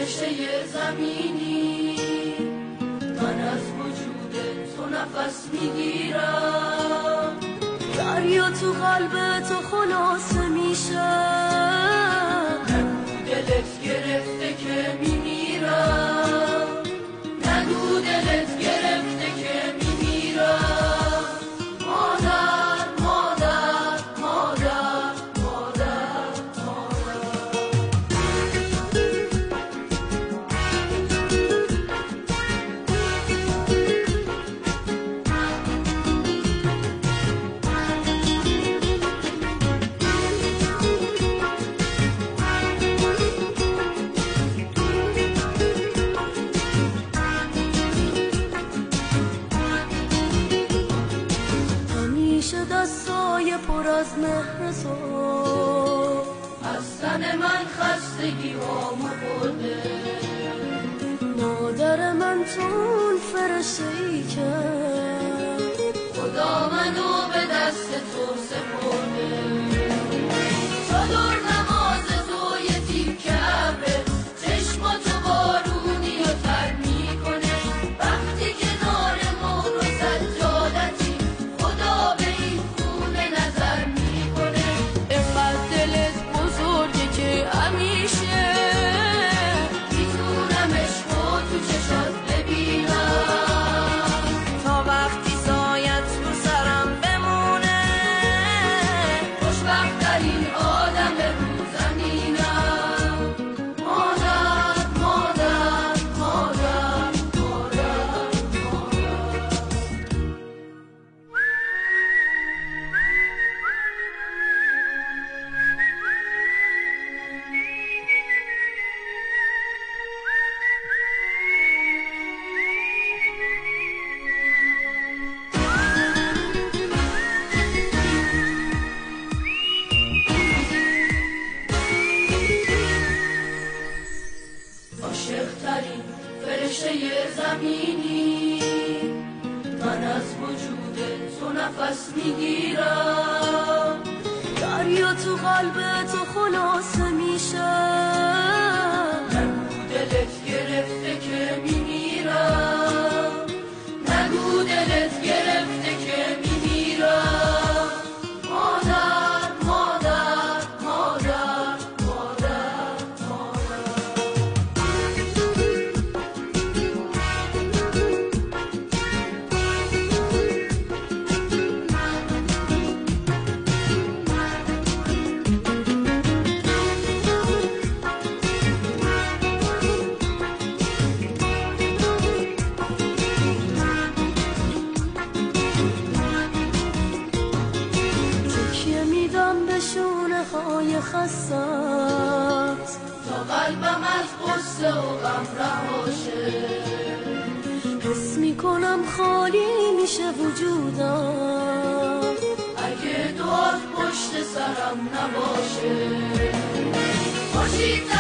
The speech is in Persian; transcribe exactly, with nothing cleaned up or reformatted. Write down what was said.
فرشته زمینی، من از وجود تو نفس میگیرم. دریا تو قلب تو خلاصه میشه، نگو دلت گرفته که میمیرم، نگو دلت گرفته که میمیرم. مادر مادر مادر مادر همیشه دستای پر از مهر تو از تن من خستگی هامو برده. مادر من تو اون فرشته ای که خدا منو به دست تو سپرده. چادر نماز تو یه تیکه ابره، چشماتو بارونی و تر میکنه. وقتی کنار مون و سجادتی، خدا به این خونه نظر میکنه. اینقدر دلت بزرگه که همیشه میتونم عشقو تو چشات ببینم، تا وقتی سایت رو سرم بمونه. خوشبخت ترین آدم رو زمینم. مادر مادر مادر مادر عاشق ترین فرشته زمینی، من از وجود تو نفس میگیرم. دریا تو قلب تو خلاصه میشه، نگو دلت گرفته که میمیرم، نگو دلت گرفته که میمیرم. مادر مادر مادر مادر مادر تکیه میدم به شونه های خستت، تا قلبم از غصه و غم رهاشه. حس میکنم خالی میشه وجودم، اگه دعات پشت سرم نباشه. خوشی